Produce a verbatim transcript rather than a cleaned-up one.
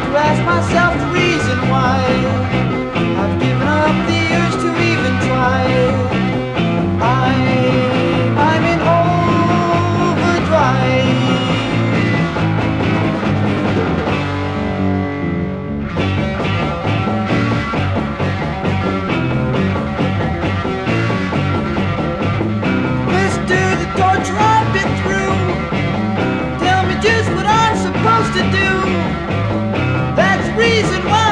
to ask myself the reason why I've given up the urge to even try. I, I'm in overdrive. Mister, the torture I've been through, tell me just what I'm supposed to do. That's the reason why